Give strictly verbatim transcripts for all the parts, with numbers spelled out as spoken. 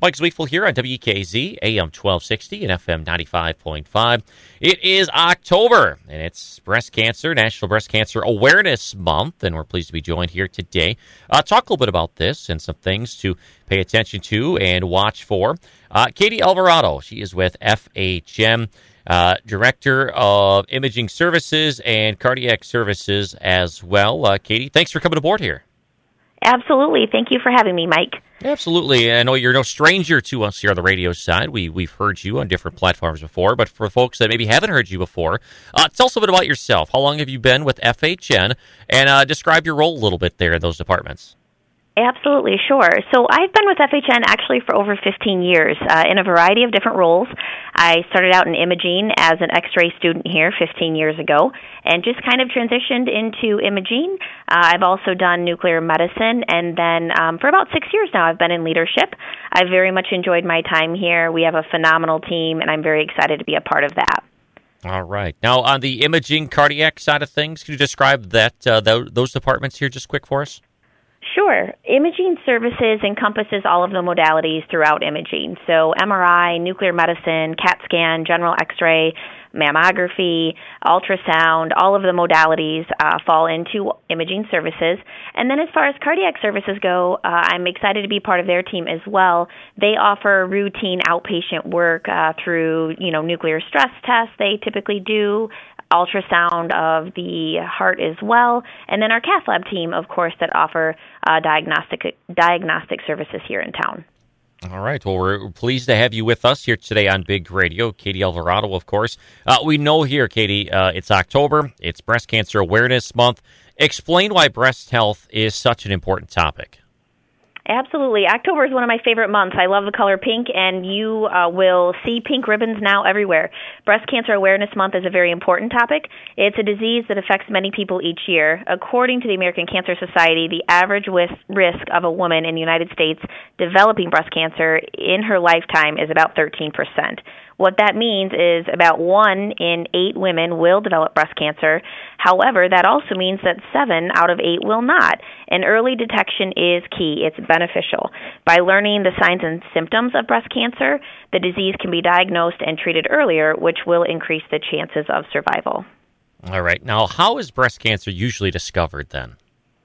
Mike Zwiefel here on W K Z, A M twelve sixty and F M ninety-five point five. It is October, and it's Breast Cancer, National Breast Cancer Awareness Month, and we're pleased to be joined here today. Uh, talk a little bit about this and some things to pay attention to and watch for. Uh, Katie Alvarado, she is with F H M, uh, Director of Imaging Services and Cardiac Services as well. Uh, Katie, thanks for coming aboard here. Absolutely. Thank you for having me, Mike. Absolutely. I know you're no stranger to us here on the radio side. We, we've heard you on different platforms before, but for folks that maybe haven't heard you before, uh, tell us a bit about yourself. How long have you been with F H N? And uh, describe your role a little bit there in those departments. Absolutely, sure. So I've been with F H N actually for over fifteen years uh, in a variety of different roles. I started out in imaging as an X-ray student here fifteen years ago and just kind of transitioned into imaging. Uh, I've also done nuclear medicine, and then um, for about six years now I've been in leadership. I've very much enjoyed my time here. We have a phenomenal team, and I'm very excited to be a part of that. All right. Now, on the imaging cardiac side of things, can you describe that uh, th- those departments here just quick for us? Sure. Imaging services encompasses all of the modalities throughout imaging. So M R I, nuclear medicine, CAT scan, general X-ray, mammography, ultrasound, all of the modalities uh, fall into imaging services. And then as far as cardiac services go, uh, I'm excited to be part of their team as well. They offer routine outpatient work uh, through, you know, nuclear stress tests they typically do, ultrasound of the heart as well, and then our cath lab team, of course, that offer uh, diagnostic diagnostic services here in town. All right. Well, we're pleased to have you with us here today on Big Radio. Katie Alvarado, of course. Uh, we know here, Katie, uh, it's October. It's Breast Cancer Awareness Month. Explain why breast health is such an important topic. Absolutely. October is one of my favorite months. I love the color pink, and you uh, will see pink ribbons now everywhere. Breast Cancer Awareness Month is a very important topic. It's a disease that affects many people each year. According to the American Cancer Society, the average risk of a woman in the United States developing breast cancer in her lifetime is about thirteen percent. What that means is about one in eight women will develop breast cancer. However, that also means that seven out of eight will not. And early detection is key. It's beneficial. By learning the signs and symptoms of breast cancer, the disease can be diagnosed and treated earlier, which will increase the chances of survival. All right. Now, how is breast cancer usually discovered then?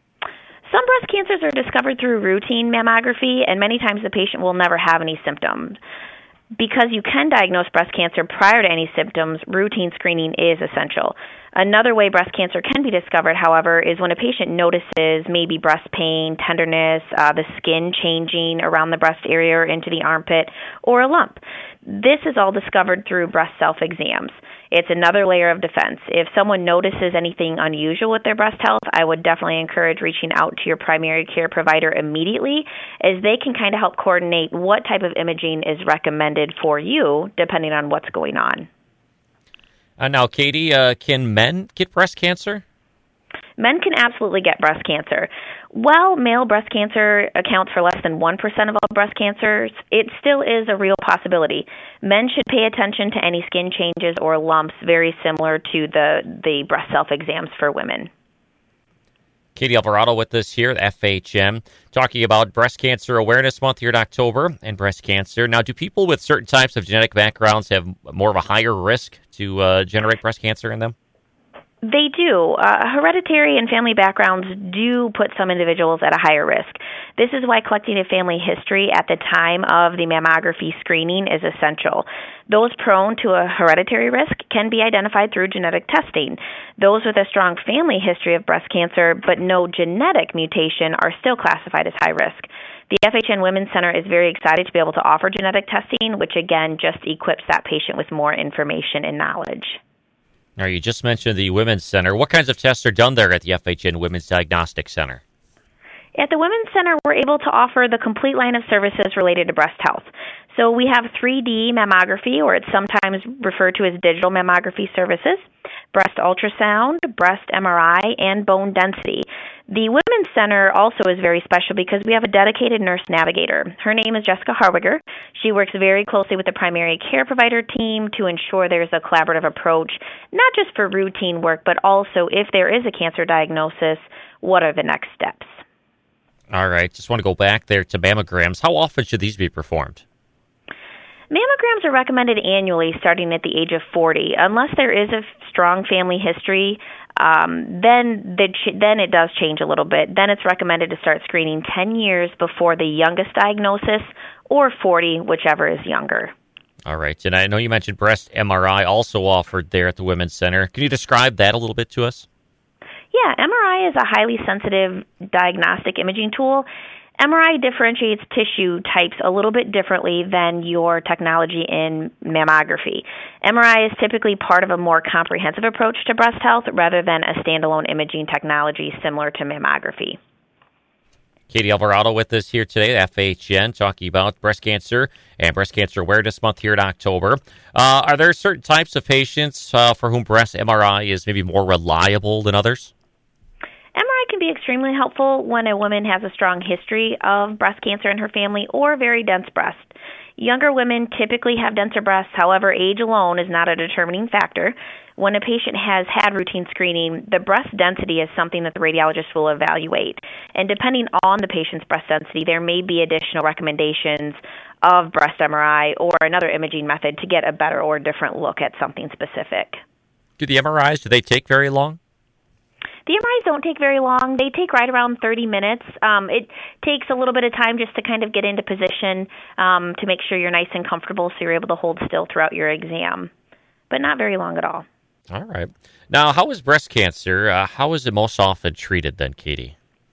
Some breast cancers are discovered through routine mammography, and many times the patient will never have any symptoms. Because you can diagnose breast cancer prior to any symptoms, routine screening is essential. Another way breast cancer can be discovered, however, is when a patient notices maybe breast pain, tenderness, uh, the skin changing around the breast area or into the armpit, or a lump. This is all discovered through breast self-exams. It's another layer of defense. If someone notices anything unusual with their breast health, I would definitely encourage reaching out to your primary care provider immediately, as they can kind of help coordinate what type of imaging is recommended for you, depending on what's going on. Uh, now, Katie, uh, can men get breast cancer? Men can absolutely get breast cancer. While male breast cancer accounts for less than one percent of all breast cancers, it still is a real possibility. Men should pay attention to any skin changes or lumps very similar to the, the breast self-exams for women. Katie Alvarado with us here at F H M, talking about Breast Cancer Awareness Month here in October and breast cancer. Now, do people with certain types of genetic backgrounds have more of a higher risk to uh, generate breast cancer in them? They do. Uh, hereditary and family backgrounds do put some individuals at a higher risk. This is why collecting a family history at the time of the mammography screening is essential. Those prone to a hereditary risk can be identified through genetic testing. Those with a strong family history of breast cancer but no genetic mutation are still classified as high risk. The F H N Women's Center is very excited to be able to offer genetic testing, which again just equips that patient with more information and knowledge. Now, you just mentioned the Women's Center. What kinds of tests are done there at the F H N Women's Diagnostic Center? At the Women's Center, we're able to offer the complete line of services related to breast health. So we have three D mammography, or it's sometimes referred to as digital mammography services, breast ultrasound, breast M R I, and bone density. The Women's Center also is very special because we have a dedicated nurse navigator. Her name is Jessica Harwiger. She works very closely with the primary care provider team to ensure there's a collaborative approach, not just for routine work, but also if there is a cancer diagnosis, what are the next steps? All right. Just want to go back there to mammograms. How often should these be performed? Mammograms are recommended annually starting at the age of forty. Unless there is a strong family history, um, then the ch- then it does change a little bit. Then it's recommended to start screening ten years before the youngest diagnosis, or forty, whichever is younger. All right. And I know you mentioned breast M R I also offered there at the Women's Center. Can you describe that a little bit to us? Yeah, M R I is a highly sensitive diagnostic imaging tool. M R I differentiates tissue types a little bit differently than your technology in mammography. M R I is typically part of a more comprehensive approach to breast health rather than a standalone imaging technology similar to mammography. Katie Alvarado with us here today at F H N, talking about breast cancer and Breast Cancer Awareness Month here in October. Uh, are there certain types of patients uh, for whom breast M R I is maybe more reliable than others? M R I can be extremely helpful when a woman has a strong history of breast cancer in her family or very dense breast. Younger women typically have denser breasts, however, age alone is not a determining factor. When a patient has had routine screening, the breast density is something that the radiologist will evaluate. And depending on the patient's breast density, there may be additional recommendations of breast M R I or another imaging method to get a better or different look at something specific. Do the M R Is, do they take very long? The M R Is don't take very long. They take right around thirty minutes. Um, it takes a little bit of time just to kind of get into position um, to make sure you're nice and comfortable so you're able to hold still throughout your exam, but not very long at all. All right. Now, how is breast cancer, uh, how is it most often treated then, Katie?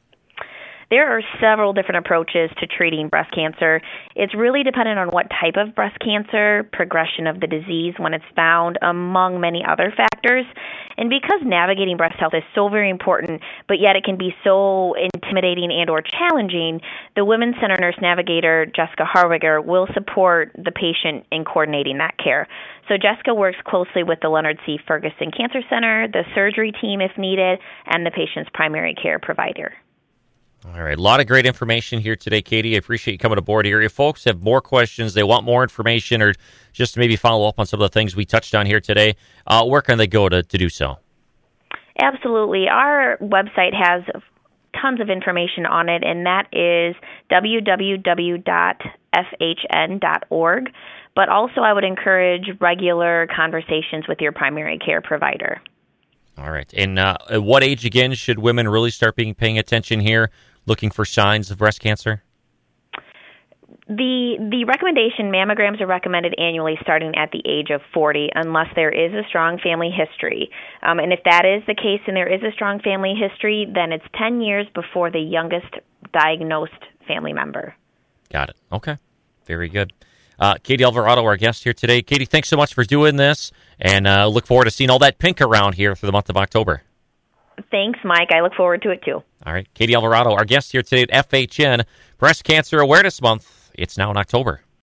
There are several different approaches to treating breast cancer. It's really dependent on what type of breast cancer, progression of the disease when it's found, among many other factors. And because navigating breast health is so very important, but yet it can be so intimidating and or challenging, the Women's Center nurse navigator, Jessica Harwiger, will support the patient in coordinating that care. So Jessica works closely with the Leonard C. Ferguson Cancer Center, the surgery team if needed, and the patient's primary care provider. All right. A lot of great information here today, Katie. I appreciate you coming aboard here. If folks have more questions, they want more information, or just to maybe follow up on some of the things we touched on here today, uh, where can they go to, to do so? Absolutely. Our website has tons of information on it, and that is w w w dot f h n dot org. But also I would encourage regular conversations with your primary care provider. All right. And uh, at what age, again, should women really start being paying attention here, looking for signs of breast cancer? The the recommendation, mammograms are recommended annually starting at the age of forty unless there is a strong family history. Um, and if that is the case and there is a strong family history, then it's ten years before the youngest diagnosed family member. Got it. Okay. Very good. Uh, Katie Alvarado, our guest here today. Katie, thanks so much for doing this, and uh, look forward to seeing all that pink around here for the month of October. Thanks, Mike. I look forward to it, too. All right. Katie Alvarado, our guest here today at F H N Breast Cancer Awareness Month. It's now in October.